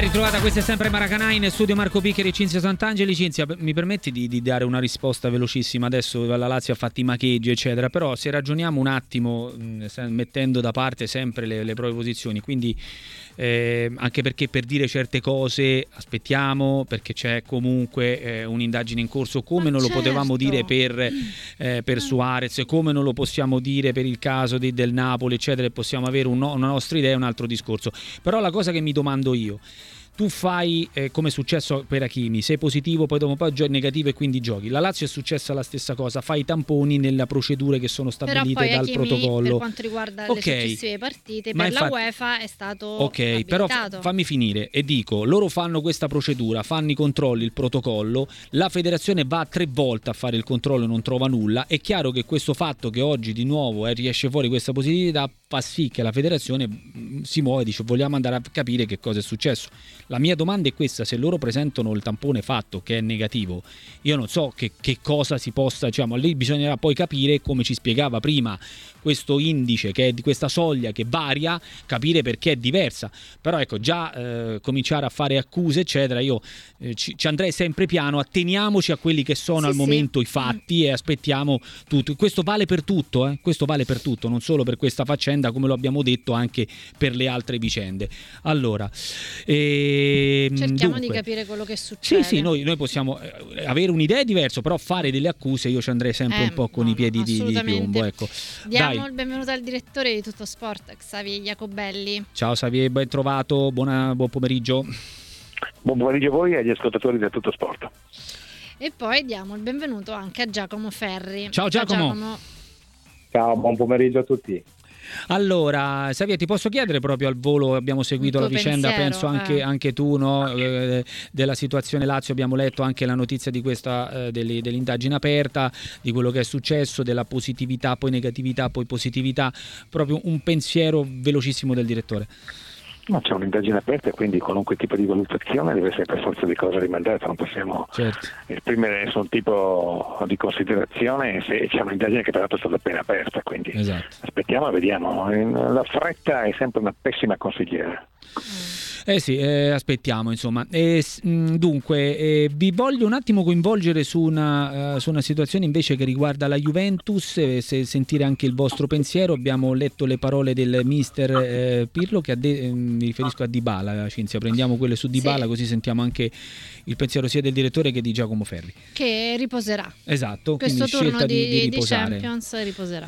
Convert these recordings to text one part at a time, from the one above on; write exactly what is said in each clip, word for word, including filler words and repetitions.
ritrovata, questa è sempre Maracanà, in studio Marco Piccheri e Cinzia Sant'Angeli. Cinzia, mi permetti di, di dare una risposta velocissima? Adesso la Lazio ha fatto i macheggi eccetera, però se ragioniamo un attimo mh, mettendo da parte sempre le, le proprie posizioni, quindi eh, anche perché per dire certe cose aspettiamo, perché c'è comunque eh, un'indagine in corso, come Ma non certo. lo potevamo dire per, eh, per Suarez, come non lo possiamo dire per il caso di, del Napoli eccetera, possiamo avere un, una nostra idea, un altro discorso. Però la cosa che mi domando io, tu fai eh, come è successo per Hakimi, sei positivo, poi dopo un po' è negativo e quindi giochi. La Lazio è successa la stessa cosa, fai i tamponi nelle procedure che sono stabilite però poi dal Hakimi, protocollo. Per quanto riguarda okay. le successive partite, Ma per infatti, la UEFA è stato ok, abilitato. Però f- fammi finire e dico, loro fanno questa procedura, fanno i controlli, il protocollo, la federazione va tre volte a fare il controllo e non trova nulla. È chiaro che questo fatto che oggi di nuovo eh, riesce fuori questa positività fa sì che la federazione mh, si muove e dice vogliamo andare a capire che cosa è successo. La mia domanda è questa: se loro presentano il tampone fatto che è negativo, io non so che, che cosa si possa, diciamo, lì bisognerà poi capire, come ci spiegava prima, questo indice che è di questa soglia che varia, capire perché è diversa. Però ecco, già eh, cominciare a fare accuse eccetera, io eh, ci, ci andrei sempre piano, atteniamoci a quelli che sono sì, al momento sì. i fatti e aspettiamo tutto. Questo vale per tutto, eh? questo vale per tutto, non solo per questa faccenda, come lo abbiamo detto anche per le altre vicende. Allora, eh, cerchiamo dunque, di capire quello che succede. Sì, sì, noi, noi possiamo avere un'idea diversa, però fare delle accuse io ci andrei sempre eh, un po' con no, i piedi no, di, di piombo. Ecco. Diamo Dai. il benvenuto al direttore di Tutto Sport, Xavier Jacobelli. Ciao Xavier, ben trovato, buona, buon pomeriggio. Buon pomeriggio a voi e agli ascoltatori di Tutto Sport. E poi diamo il benvenuto anche a Giacomo Ferri. Ciao Giacomo. Ciao, Giacomo. Ciao, buon pomeriggio a tutti. Allora, Xavier, ti posso chiedere proprio al volo, abbiamo seguito la vicenda, pensiero, penso anche, eh. anche tu, no? eh, della situazione Lazio, abbiamo letto anche la notizia di questa eh, delle, dell'indagine aperta, di quello che è successo, della positività, poi negatività, poi positività, proprio un pensiero velocissimo del direttore. No, c'è un'indagine aperta e quindi qualunque tipo di valutazione deve essere per forza di cose rimandata, non possiamo certo. esprimere nessun tipo di considerazione se c'è un'indagine che peraltro è stata appena aperta, quindi esatto. aspettiamo e vediamo. La fretta è sempre una pessima consigliera. Eh sì, eh, aspettiamo insomma. E, mh, dunque, eh, vi voglio un attimo coinvolgere su una, uh, su una situazione invece che riguarda la Juventus, eh, se sentire anche il vostro pensiero. Abbiamo letto le parole del mister eh, Pirlo, che ha de- eh, mi riferisco a Dybala, Cinzia, prendiamo quelle su Dybala sì. così sentiamo anche il pensiero sia del direttore che di Giacomo Ferri. Che riposerà. Esatto, questo quindi turno scelta di, di, di riposare. di Champions riposerà.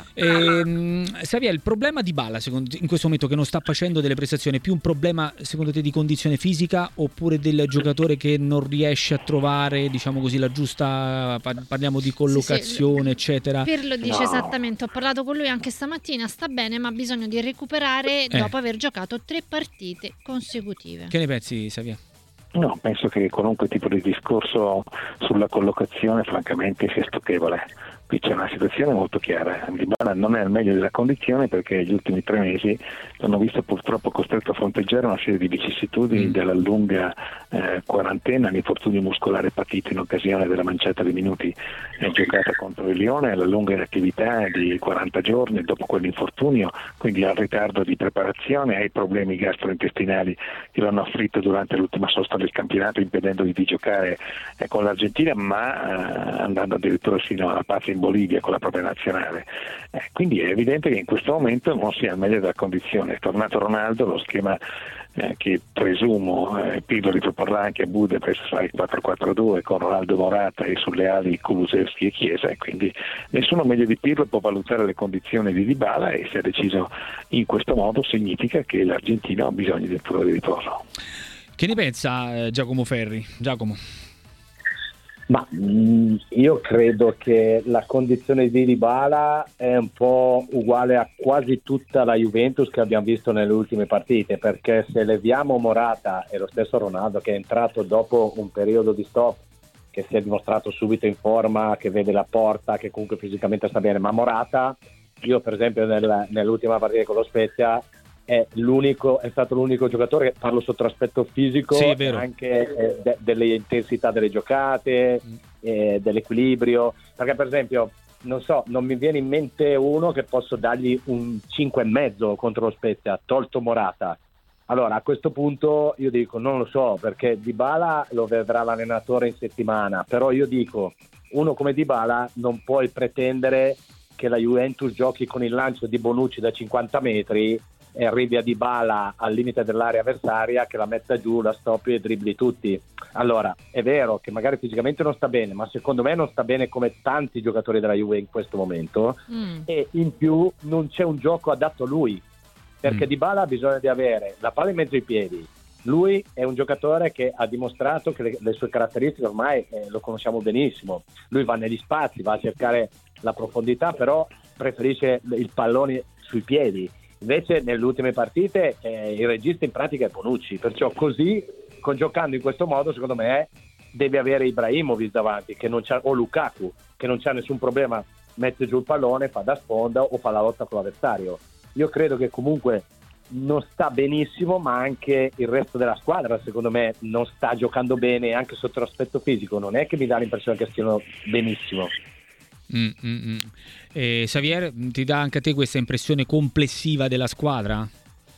E, Xavier, il problema di Dybala secondo in questo momento che non sta facendo delle prestazioni, è più un problema secondo te di condizione fisica oppure del giocatore che non riesce a trovare, diciamo così, la giusta, parliamo di collocazione, sì, sì. eccetera? Pirlo dice no. esattamente, ho parlato con lui anche stamattina, sta bene ma ha bisogno di recuperare eh. dopo aver giocato tre partite consecutive. Che ne pensi, Xavier? No, penso che qualunque tipo di discorso sulla collocazione francamente sia stucchevole. Qui c'è una situazione molto chiara. Dybala non è al meglio della condizione perché gli ultimi tre mesi l'hanno visto purtroppo costretto a fronteggiare una serie di vicissitudini mm. dalla lunga eh, quarantena, l'infortunio muscolare patito in occasione della manciata di minuti eh, giocata contro il Lione, la lunga inattività di quaranta giorni dopo quell'infortunio, quindi al ritardo di preparazione, ai problemi gastrointestinali che lo hanno afflitto durante l'ultima sosta del campionato, impedendogli di giocare eh, con l'Argentina, ma eh, andando addirittura fino alla patria in Bolivia con la propria nazionale. Eh, quindi è evidente che in questo momento non sia al meglio della condizione. È tornato Ronaldo, lo schema eh, che presumo eh, Pirlo riproporrà anche a Budapest, sarà il quattro quattro due con Ronaldo Morata e sulle ali Kulusevski e Chiesa, e quindi nessuno meglio di Pirlo può valutare le condizioni di Dybala, e se è deciso in questo modo significa che l'Argentina ha bisogno di un turno di riposo. Che ne pensa eh, Giacomo Ferri? Giacomo? Ma mh, io credo che la condizione di Dybala è un po' uguale a quasi tutta la Juventus che abbiamo visto nelle ultime partite, perché se leviamo Morata e lo stesso Ronaldo, che è entrato dopo un periodo di stop, che si è dimostrato subito in forma, che vede la porta, che comunque fisicamente sta bene, ma Morata, io per esempio nel, nell'ultima partita con lo Spezia è l'unico, è stato l'unico giocatore, parlo sotto l'aspetto fisico, sì, è vero. anche eh, de- delle intensità delle giocate, eh, dell'equilibrio, perché per esempio non so, non mi viene in mente uno che posso dargli un cinque e mezzo contro lo Spezia, tolto Morata, Allora, a questo punto io dico, non lo so, perché Dybala lo vedrà l'allenatore in settimana, però io dico, uno come Dybala non puoi pretendere che la Juventus giochi con il lancio di Bonucci da cinquanta metri e arrivi a Dybala al limite dell'area avversaria, che la metta giù, la stoppi e dribbli tutti. Allora, è vero che magari fisicamente non sta bene, ma secondo me non sta bene come tanti giocatori della Juve in questo momento, mm. e in più non c'è un gioco adatto a lui, perché mm. Dybala ha bisogno di avere la palla in mezzo ai piedi. Lui è un giocatore che ha dimostrato che le, le sue caratteristiche ormai eh, lo conosciamo benissimo. Lui va negli spazi, va a cercare la profondità, però preferisce il pallone sui piedi. Invece nelle ultime partite eh, il regista in pratica è Bonucci, perciò così, con, giocando in questo modo, secondo me deve avere Ibrahimovic davanti, che non c'ha, o Lukaku, che non c'ha nessun problema, mette giù il pallone, fa da sponda o fa la lotta con l'avversario. Io credo che comunque non sta benissimo, ma anche il resto della squadra secondo me non sta giocando bene, anche sotto l'aspetto fisico non è che mi dà l'impressione che stiano benissimo. Mm, mm, mm. Eh, Xavier, ti dà anche a te questa impressione complessiva della squadra?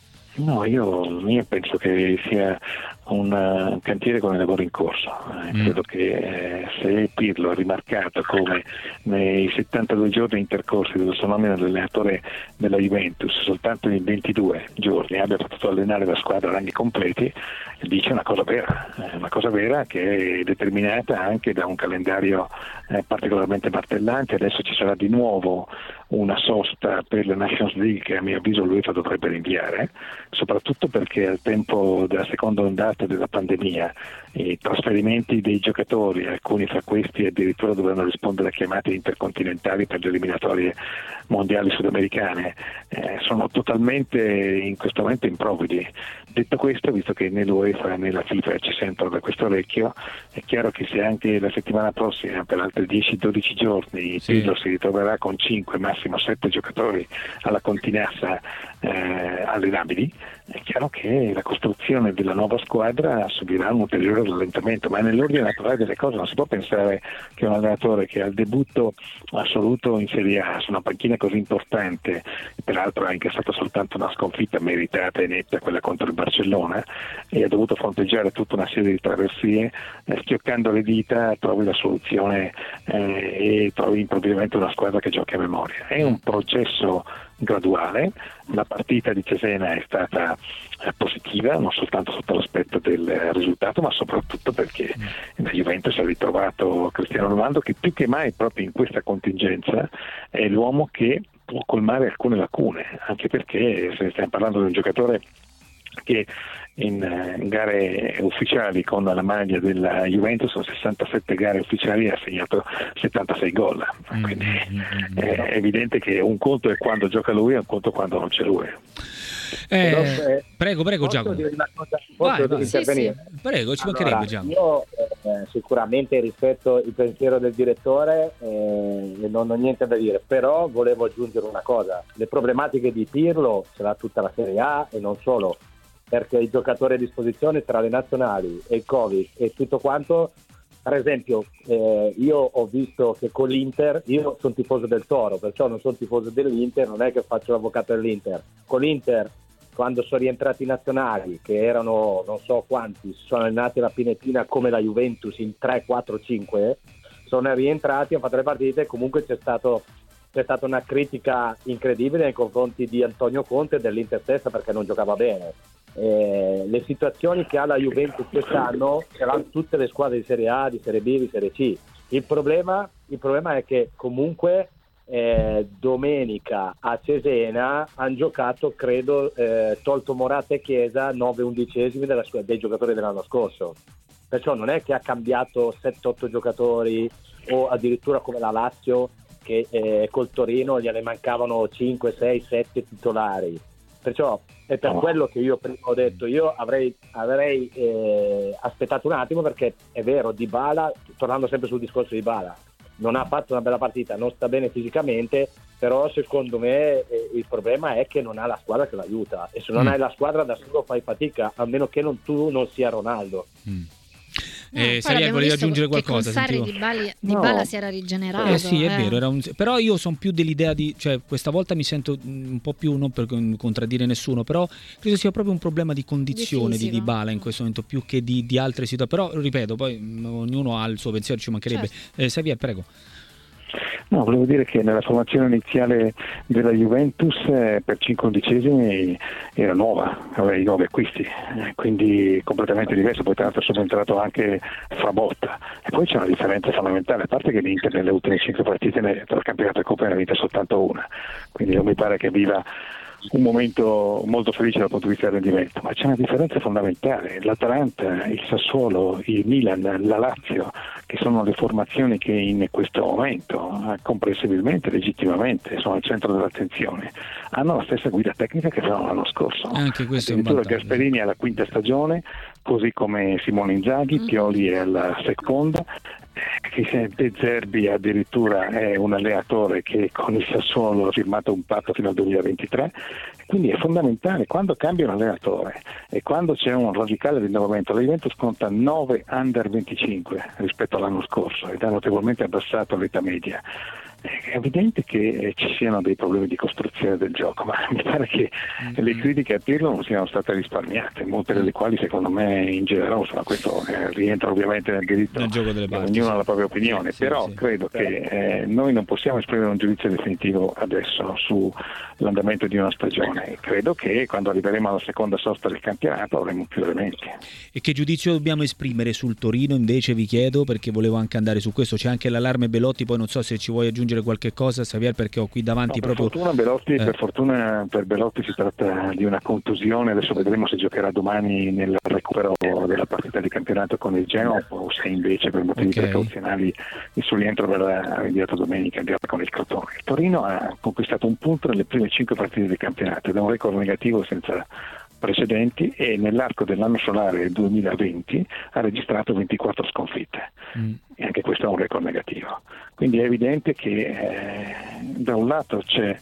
No, io, io penso che sia un uh, cantiere con il lavoro in corso. Eh, mm. Credo che eh, se Pirlo ha rimarcato come nei settantadue giorni intercorsi della sua nomina dell'allenatore della Juventus soltanto in ventidue giorni abbia potuto allenare la squadra a ranghi completi, dice una cosa vera, eh, una cosa vera che è determinata anche da un calendario eh, particolarmente martellante. Adesso ci sarà di nuovo una sosta per la Nations League che a mio avviso l'UEFA dovrebbe rinviare, soprattutto perché al tempo della seconda ondata della pandemia i trasferimenti dei giocatori, alcuni fra questi addirittura dovranno rispondere a chiamate intercontinentali per le eliminatorie mondiali sudamericane, eh, sono totalmente in questo momento improvvidi. Detto questo, visto che né l'UEFA né la FIFA ci sentono da questo orecchio, è chiaro che se anche la settimana prossima per altri dieci dodici giorni sì. Pirlo si ritroverà con cinque, massimo sette giocatori alla continassa eh, allenabili, è chiaro che la costruzione della nuova squadra subirà un ulteriore rallentamento, ma nell'ordine naturale delle cose non si può pensare che un allenatore che al debutto assoluto in Serie A su una panchina così importante, peraltro ha incassato soltanto una sconfitta meritata e netta, quella contro il Barcellona, e ha dovuto fronteggiare tutta una serie di traversie, eh, schioccando le dita trovi la soluzione eh, e trovi improvvisamente una squadra che giochi a memoria. È un processo graduale. La partita di Cesena è stata eh, positiva, non soltanto sotto l'aspetto del eh, risultato, ma soprattutto perché la Juventus ha ritrovato Cristiano Ronaldo, che più che mai proprio in questa contingenza è l'uomo che può colmare alcune lacune, anche perché se stiamo parlando di un giocatore che in, in gare ufficiali con la maglia della Juventus, sono sessantasette gare ufficiali e ha segnato settantasei gol, quindi mm-hmm. è evidente che un conto è quando gioca lui e un conto quando non c'è lui. Eh, Però, eh, prego, prego Giacomo. Cosa, posso vai, intervenire? Sì, sì. Prego, ci allora, mancherebbe Giacomo. Io eh, sicuramente rispetto il pensiero del direttore eh, e non ho niente da dire, però volevo aggiungere una cosa: le problematiche di Pirlo ce l'ha tutta la Serie A e non solo, perché i giocatori a disposizione tra le nazionali e il Covid e tutto quanto. Per esempio eh, io ho visto che con l'Inter, io sono tifoso del Toro, perciò non sono tifoso dell'Inter, non è che faccio l'avvocato dell'Inter. Con l'Inter, quando sono rientrati i nazionali, che erano non so quanti, sono allenati alla Pinetina come la Juventus in tre, quattro, cinque, sono rientrati, hanno fatto le partite e comunque c'è stato c'è stata una critica incredibile nei confronti di Antonio Conte e dell'Inter stessa, perché non giocava bene. Eh, le situazioni che ha la Juventus quest'anno ce l'hanno tutte le squadre di Serie A, di Serie B, di Serie C. Il problema, il problema è che comunque eh, domenica a Cesena hanno giocato, credo, eh, tolto Morata e Chiesa, nove undicesimi della, dei giocatori dell'anno scorso. Perciò non è che ha cambiato sette otto giocatori, o addirittura come la Lazio che eh, col Torino gliene mancavano cinque, sei, sette titolari. Perciò è per quello che io prima ho detto, io avrei, avrei eh, aspettato un attimo, perché è vero, Dybala, tornando sempre sul discorso di Dybala, non ha fatto una bella partita, non sta bene fisicamente, però secondo me eh, il problema è che non ha la squadra che l'aiuta, e se non mm. hai la squadra da solo fai fatica, a meno che non, tu non sia Ronaldo. Mm. Eh, poi Xavier, abbiamo volevi visto aggiungere che qualcosa? con Sarri Sentivo. Dybala, No. Dybala si era rigenerato. Eh sì, è eh. vero, era un... però io sono più dell'idea di, cioè questa volta mi sento un po' più, non per contraddire nessuno, però credo sia proprio un problema di condizione di, Di fisico. Dybala in questo momento più che di, di altre situazioni, però ripeto, poi mh, ognuno ha il suo pensiero, ci mancherebbe. Certo. Eh, Xavier, prego. No, volevo dire che nella formazione iniziale della Juventus eh, per cinque undicesimi era nuova, aveva i nuovi acquisti, eh, quindi completamente diverso, poi tra l'altro è subentrato anche Frabotta e poi c'è una differenza fondamentale, a parte che l'Inter nelle ultime cinque partite ne- tra il campionato e Coppa ne ha vinte soltanto una, quindi non mi pare che viva un momento molto felice dal punto di vista del rendimento, ma c'è una differenza fondamentale. L'Atalanta, il Sassuolo, il Milan, la Lazio, che sono le formazioni che in questo momento, eh, comprensibilmente, legittimamente, sono al centro dell'attenzione, hanno la stessa guida tecnica che avevano l'anno scorso. Anche questo è un Addirittura vantaggio. Gasperini è alla quinta stagione, così come Simone Inzaghi, Mm. Pioli è alla seconda, che De Zerbi addirittura è un allenatore che con il Sassuolo ha firmato un patto fino al duemilaventitré, quindi è fondamentale quando cambia un allenatore e quando c'è un radicale rinnovamento. La Juventus conta nove under venticinque rispetto all'anno scorso ed ha notevolmente abbassato l'età media. È evidente che eh, ci siano dei problemi di costruzione del gioco, ma mi pare che Mm-hmm. le critiche a Pirlo non siano state risparmiate, molte delle quali secondo me ingenerose, ma questo eh, rientra ovviamente nel diritto, Nel gioco delle parti, ognuno sì. ha la propria opinione, Sì, però sì. credo che eh, noi non possiamo esprimere un giudizio definitivo adesso sull'andamento di una stagione. Credo che quando arriveremo alla seconda sosta del campionato avremo più elementi. E che giudizio dobbiamo esprimere sul Torino invece, vi chiedo, perché volevo anche andare su questo, c'è anche l'allarme Belotti, poi non so se ci vuoi aggiungere qualche cosa Xavier, perché ho qui davanti No, per, proprio fortuna Belotti, eh. per fortuna per Belotti si tratta di una contusione, adesso vedremo se giocherà domani nel recupero della partita di campionato con il Genoa o se invece per motivi Ok. precauzionali il suo rientro verrà rinviato domenica con il Crotone. Il Torino ha conquistato un punto nelle prime cinque partite di campionato ed è un record negativo senza precedenti e nell'arco dell'anno solare duemilaventi ha registrato ventiquattro sconfitte. Mm. E anche questo è un record negativo. Quindi è evidente che eh, da un lato c'è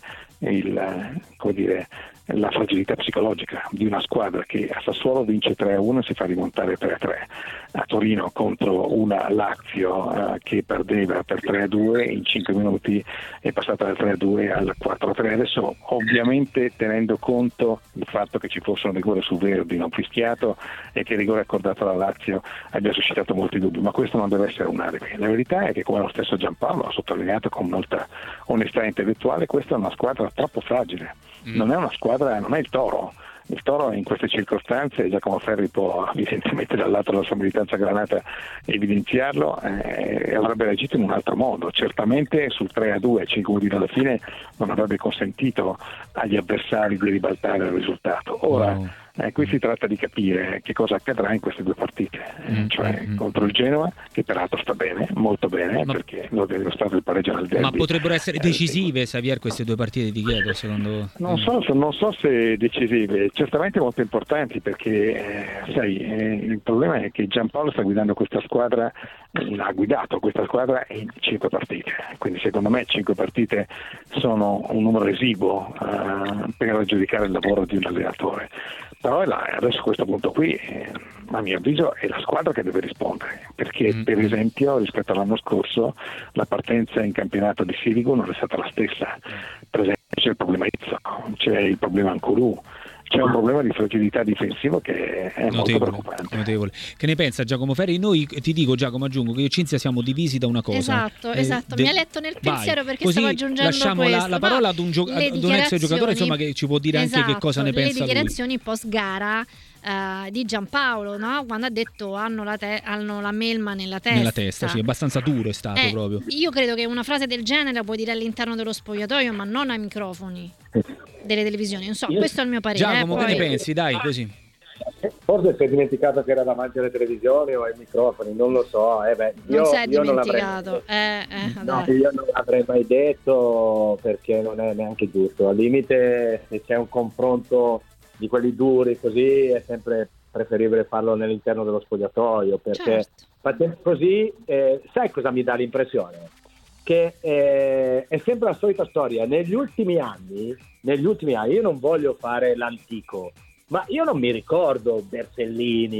il, come dire, la fragilità psicologica di una squadra che a Sassuolo vince tre a uno e si fa rimontare tre a tre, a Torino contro una Lazio eh, che perdeva per tre a due, in cinque minuti è passata dal tre a due al quattro a tre. Adesso ovviamente tenendo conto del fatto che ci fosse un rigore su Verdi non fischiato e che il rigore accordato alla Lazio abbia suscitato molti dubbi, ma questo non deve essere un alibi. La verità è che, come lo stesso Giampaolo ha sottolineato con molta onestà intellettuale, questa è una squadra troppo fragile. Non è una squadra, non è il Toro. Il Toro in queste circostanze, Giacomo Ferri può evidentemente dal lato della sua militanza granata evidenziarlo, eh, avrebbe reagito in un altro modo. Certamente sul tre a due, cinque minuti dalla fine, non avrebbe consentito agli avversari di ribaltare il risultato. Ora, Wow. eh, qui si tratta di capire che cosa accadrà in queste due partite, eh, Mm, cioè mm, contro il Genoa, che peraltro sta bene, molto bene, Ma- perché lo dello stato il pareggio nel derby. Ma potrebbero essere Eh, decisive, Xavier, queste due partite, ti chiedo, secondo... Non so, se- non so se decisive, certamente molto importanti perché eh, sai, eh, il problema è che Giampaolo sta guidando questa squadra, eh, ha guidato questa squadra in cinque partite, quindi secondo me cinque partite sono un numero esiguo eh, per giudicare il lavoro di un allenatore. Però è la, adesso a questo punto qui, eh, a mio avviso, è la squadra che deve rispondere, perché Mm. per esempio rispetto all'anno scorso la partenza in campionato di Sirigu non è stata la stessa. Per esempio c'è il problema Izzo, c'è il problema Ancuru, c'è un problema di fragilità difensiva che è molto Notevole, preoccupante. notevole. Che ne pensa Giacomo Ferri? Noi, ti dico Giacomo, aggiungo che io e Cinzia siamo divisi da una cosa. Esatto, esatto. Mi ha letto nel vai. pensiero perché Così stavo aggiungendo lasciamo questo. la, la No, parola ad un, gio- le ad un ex giocatore, insomma, che ci può dire esatto, anche che cosa ne pensa le lui. dichiarazioni post gara eh, di Giampaolo, no? Quando ha detto hanno la, te- hanno la melma nella testa. Nella testa, sì, abbastanza duro è stato Eh, proprio. Io credo che una frase del genere la puoi dire all'interno dello spogliatoio, ma non ai microfoni delle televisioni. Non so, Io- questo è il mio parere. Giacomo, eh, che poi- ne pensi? Dai, così. Forse si è dimenticato che era davanti alle televisioni o ai microfoni, non lo so. Eh beh, io, Non si è io non l'avrei, dimenticato. Eh, eh, no, dai. io non l'avrei mai detto perché non è neanche giusto. Al limite, se c'è un confronto di quelli duri così, è sempre preferibile farlo all'interno dello spogliatoio, perché Certo. facendo così, eh, sai cosa mi dà l'impressione? Che eh, è sempre la solita storia. Negli ultimi anni, negli ultimi anni, io non voglio fare l'antico, ma io non mi ricordo Bersellini,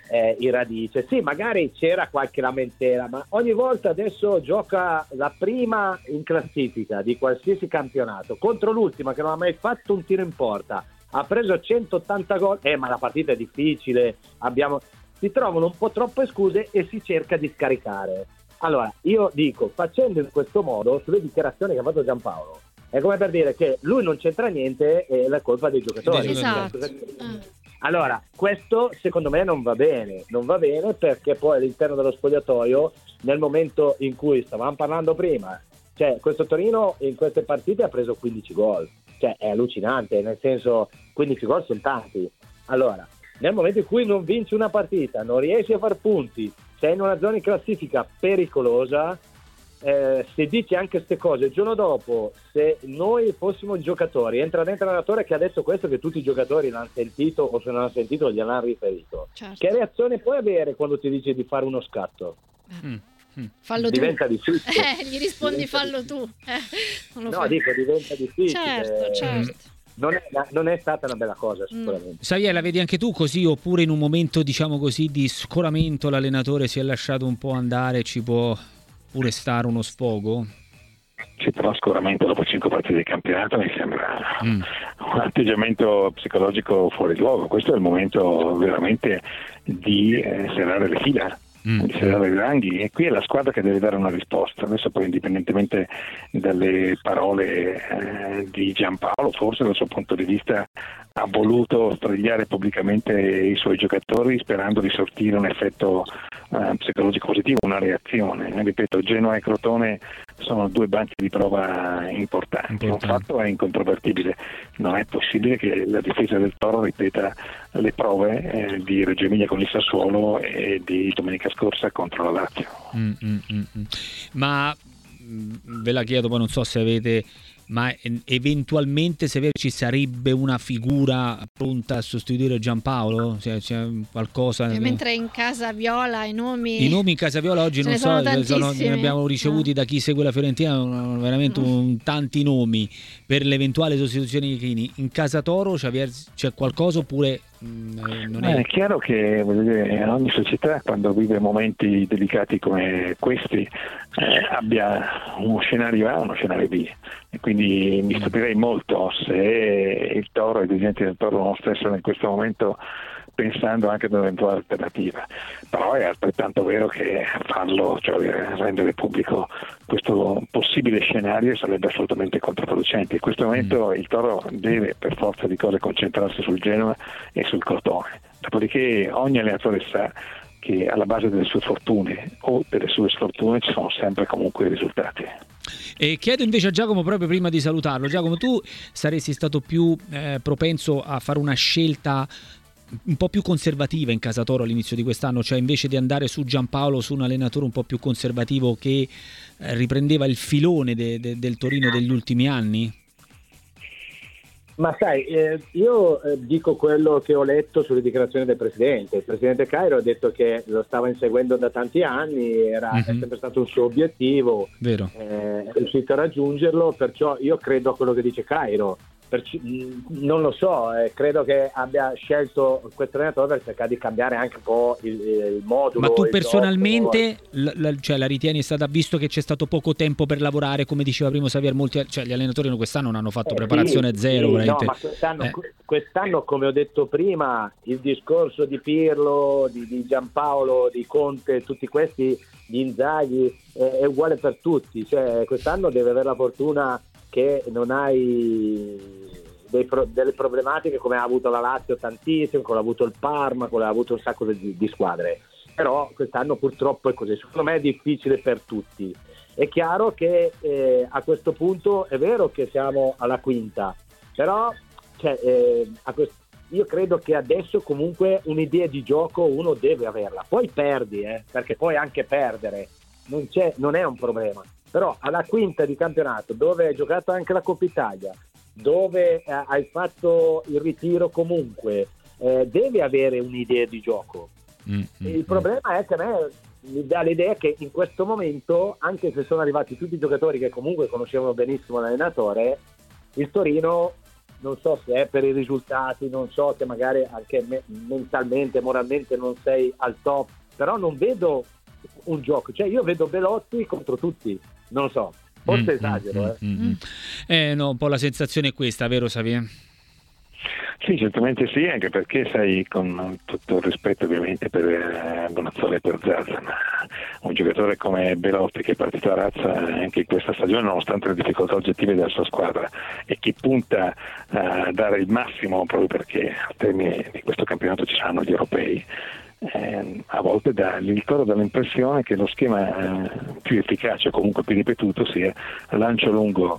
eh, i Radice. Sì, magari c'era qualche lamentela, ma ogni volta adesso gioca la prima in classifica di qualsiasi campionato contro l'ultima che non ha mai fatto un tiro in porta, ha preso centottanta gol, eh ma la partita è difficile, abbiamo... si trovano un po' troppe scuse e si cerca di scaricare. Allora, io dico, facendo in questo modo, sulle dichiarazioni che ha fatto Giampaolo, è come per dire che lui non c'entra niente e la colpa dei giocatori. Esatto. Allora, questo secondo me non va bene, non va bene perché poi all'interno dello spogliatoio, nel momento in cui stavamo parlando prima, cioè questo Torino in queste partite ha preso quindici gol, cioè è allucinante, nel senso quindici gol sono tanti. Allora, nel momento in cui non vinci una partita, non riesci a far punti, sei in una zona di classifica pericolosa, eh, se dici anche queste cose il giorno dopo, se noi fossimo giocatori, entra dentro l'allenatore che ha detto questo, che tutti i giocatori l'hanno sentito o se non l'hanno sentito gliel'hanno riferito, certo. Che reazione puoi avere quando ti dice di fare uno scatto? Mm. Mm. Fallo diventa tu. difficile. Eh, gli rispondi diventa fallo difficile. tu. Eh, non lo no, fai. dico diventa difficile. Certo, certo. Non è, non è stata una bella cosa sicuramente. Mm. Xavier, la vedi anche tu così oppure in un momento diciamo così di scoramento l'allenatore si è lasciato un po' andare, ci può pure stare uno sfogo? Sì, però sicuramente dopo cinque partite di campionato mi sembra mm. un atteggiamento psicologico fuori luogo. Questo è il momento veramente di eh, serrare le fila. Mm. di serrare i ranghi, e qui è la squadra che deve dare una risposta. Adesso poi, indipendentemente dalle parole eh, di Giampaolo, forse dal suo punto di vista ha voluto strigliare pubblicamente i suoi giocatori sperando di sortire un effetto eh, psicologico positivo, una reazione. Ripeto, Genoa e Crotone sono due banchi di prova importanti. Un fatto è incontrovertibile: non è possibile che la difesa del Toro ripeta le prove eh, di Reggio Emilia con il Sassuolo e di domenica scorsa contro la Lazio. Mm, mm, mm, mm. Ma mh, ve la chiedo, poi non so se avete, ma eventualmente se ci sarebbe una figura pronta a sostituire Giampaolo? C'è, c'è qualcosa? E mentre in casa Viola i nomi i nomi in casa Viola oggi ce non ne so, sono, ne abbiamo ricevuti no. da chi segue la Fiorentina veramente no. un, tanti nomi per l'eventuale sostituzione di Chiellini. In casa Toro c'è, c'è qualcosa oppure mh, non è? È chiaro che voglio dire, ogni società quando vive momenti delicati come questi eh, abbia uno scenario A e uno scenario B, e quindi mi stupirei molto se il Toro e i dirigenti del Toro non stessero in questo momento pensando anche ad un'eventuale alternativa. Però è altrettanto vero che farlo, cioè rendere pubblico questo possibile scenario sarebbe assolutamente controproducente. In questo momento mm. il Toro deve per forza di cose concentrarsi sul Genoa e sul Crotone, dopodiché ogni allenatore sa che alla base delle sue fortune o delle sue sfortune ci sono sempre comunque i risultati. E chiedo invece a Giacomo, proprio prima di salutarlo, Giacomo, tu saresti stato più eh, propenso a fare una scelta un po' più conservativa in casa Toro all'inizio di quest'anno, cioè invece di andare su Giampaolo, su un allenatore un po' più conservativo che eh, riprendeva il filone de, de, del Torino degli ultimi anni? Ma sai, eh, io eh, dico quello che ho letto sulle dichiarazioni del presidente. Il presidente Cairo ha detto che lo stava inseguendo da tanti anni, era mm-hmm. è sempre stato un suo obiettivo, vero. Eh, è riuscito a raggiungerlo, perciò io credo a quello che dice Cairo. Perci- non lo so, eh, credo che abbia scelto questo allenatore per cercare di cambiare anche un po' il, il modulo. Ma tu il personalmente la, la, cioè, la ritieni è stata, visto che c'è stato poco tempo per lavorare, come diceva prima Xavier, molti, cioè, gli allenatori quest'anno non hanno fatto eh, preparazione sì, zero. Sì, no, ma quest'anno, eh. quest'anno, come ho detto prima, il discorso di Pirlo, di, di Giampaolo, di Conte, tutti questi, di Inzaghi, eh, è uguale per tutti. Cioè, quest'anno deve avere la fortuna che non hai dei pro- delle problematiche come ha avuto la Lazio tantissimo, come ha avuto il Parma, come ha avuto un sacco di, di squadre, però quest'anno purtroppo è così. Secondo me è difficile per tutti. È chiaro che eh, a questo punto è vero che siamo alla quinta, però cioè, eh, a quest- io credo che adesso comunque un'idea di gioco uno deve averla, poi perdi eh, perché poi anche perdere non, c'è, non è un problema. Però alla quinta di campionato, dove hai giocato anche la Coppa Italia, dove eh, hai fatto il ritiro comunque, eh, devi avere un'idea di gioco. Mm, mm, il problema è che a me mi dà l'idea che in questo momento, anche se sono arrivati tutti i giocatori che comunque conoscevano benissimo l'allenatore, il Torino non so se è per i risultati, non so se magari anche me- mentalmente, moralmente non sei al top, però non vedo un gioco, cioè io vedo Belotti contro tutti, non lo so, forse mm, esagero. Mm, eh. Mm, mm. eh no, un po' la sensazione è questa, vero Xavier? Sì, certamente sì, anche perché sai, con tutto il rispetto ovviamente per eh, Bonazzoli e per Zaza, ma un giocatore come Belotti che è partito a razza anche in questa stagione nonostante le difficoltà oggettive della sua squadra e chi punta a dare il massimo proprio perché al termine di questo campionato ci saranno gli europei, eh, a volte dà il ricordo dall'impressione che lo schema eh, più efficace o comunque più ripetuto sia lancio lungo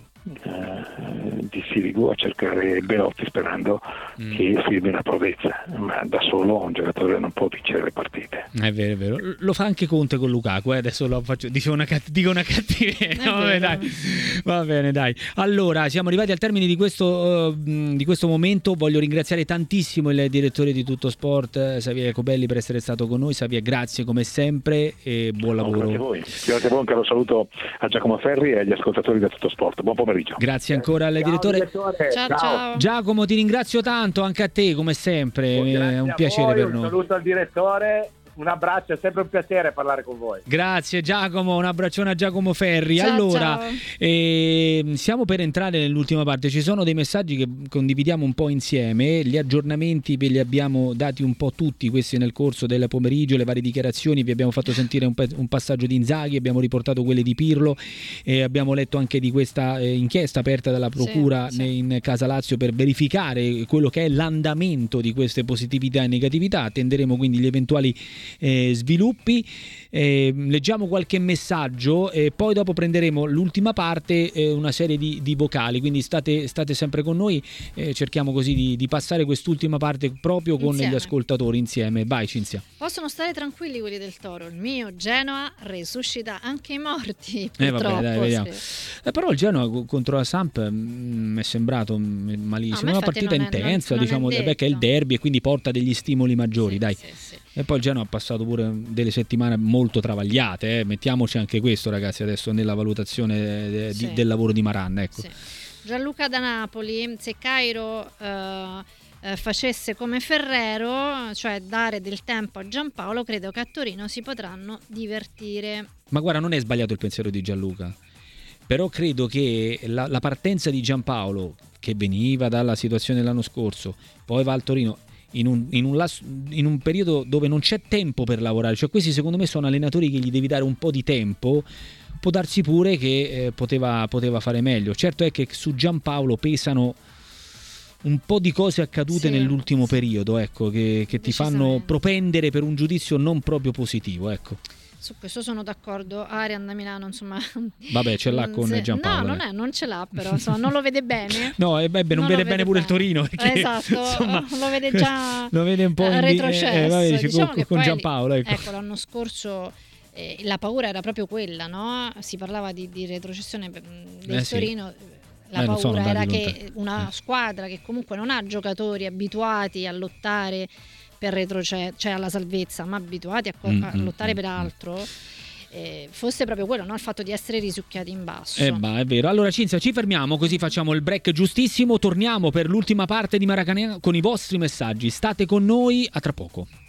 di Sirigu a cercare Belotti sperando mm. che firmi una prodezza, ma da solo un giocatore non può vincere le partite. È vero, è vero. Lo fa anche Conte con Lukaku, eh? Adesso lo faccio, dico una, catt- dico una cattiveria. Vabbè, dai. Va bene, dai. Allora, siamo arrivati al termine di questo, uh, di questo momento. Voglio ringraziare tantissimo il direttore di Tutto Sport, Xavier Cobelli, per essere stato con noi. Xavier, grazie come sempre e buon lavoro. No, grazie a voi. Grazie a voi, un caro saluto a Giacomo Ferri e agli ascoltatori di Tutto Sport. Buon pomeriggio. Grazie ancora al direttore. direttore. Ciao, ciao. ciao. Giacomo, ti ringrazio tanto, anche a te come sempre, Oh, è un piacere voi, per un noi. Un saluto al direttore, un abbraccio, è sempre un piacere parlare con voi. Grazie Giacomo, un abbraccione a Giacomo Ferri. Ciao, allora, ciao. Eh, siamo per entrare nell'ultima parte, ci sono dei messaggi che condividiamo un po' insieme, gli aggiornamenti ve li abbiamo dati un po' tutti questi nel corso del pomeriggio, le varie dichiarazioni, vi abbiamo fatto sentire un, pe- un passaggio di Inzaghi, abbiamo riportato quelle di Pirlo e abbiamo letto anche di questa eh, inchiesta aperta dalla Procura sì, sì. in Casa Lazio per verificare quello che è l'andamento di queste positività e negatività. Attenderemo quindi gli eventuali eh, sviluppi. Eh, leggiamo qualche messaggio e poi dopo prenderemo l'ultima parte, eh, una serie di, di vocali, quindi state, state sempre con noi, eh, cerchiamo così di, di passare quest'ultima parte proprio con Insieme. gli ascoltatori insieme. Vai Cinzia. Possono stare tranquilli quelli del Toro, il mio Genoa resuscita anche i morti, Eh, purtroppo. vabbè, dai, vediamo. Sì. Eh, però il Genoa contro la Samp mi è sembrato malissimo, No, una partita non è- intensa, non- non diciamo, è beh, che è il detto. derby e quindi porta degli stimoli maggiori, Sì, dai. sì, sì. E poi il Genoa ha passato pure delle settimane molto travagliate, eh. Mettiamoci anche questo, ragazzi, adesso nella valutazione de- Sì. di, del lavoro di Maran, ecco. Sì. Gianluca da Napoli, se Cairo eh, eh, facesse come Ferrero, cioè dare del tempo a Giampaolo, credo che a Torino si potranno divertire. Ma guarda, non è sbagliato il pensiero di Gianluca, però credo che la, la partenza di Giampaolo, che veniva dalla situazione dell'anno scorso, poi va al Torino in un, in un, las- in un periodo dove non c'è tempo per lavorare, cioè questi secondo me sono allenatori che gli devi dare un po' di tempo, può darsi pure che eh, poteva, poteva fare meglio. Certo è che su Giampaolo pesano un po' di cose accadute Sì, nell'ultimo sì. periodo, ecco, che, che ti fanno Decisamente. propendere per un giudizio non proprio positivo, ecco. Su questo sono d'accordo. Arian da Milano, insomma. Vabbè, ce l'ha con Se- Giampaolo. No, non, è, non ce l'ha, però insomma, non lo vede bene. No, e beh, non, Non vede lo bene vede pure il bene. Torino, perché, Esatto, insomma, lo vede già lo vede un po' in di- retrocesso. eh, vabbè, dice, Diciamo con, che con poi, Giampaolo, ecco. ecco, l'anno scorso eh, la paura era proprio quella, no? Si parlava di, di retrocessione per- del Eh sì. Torino. La Eh, non sono paura era andati che lontano. una Eh. squadra che comunque non ha giocatori abituati a lottare per retroce- cioè alla salvezza, ma abituati a, co- Mm, a mm, lottare mm, per mm. altro, eh, fosse proprio quello, no? Il fatto di essere risucchiati in basso. Eh, ma è vero. Allora Cinzia, ci fermiamo, così facciamo il break giustissimo, torniamo per l'ultima parte di Maracanã con i vostri messaggi. State con noi, a tra poco.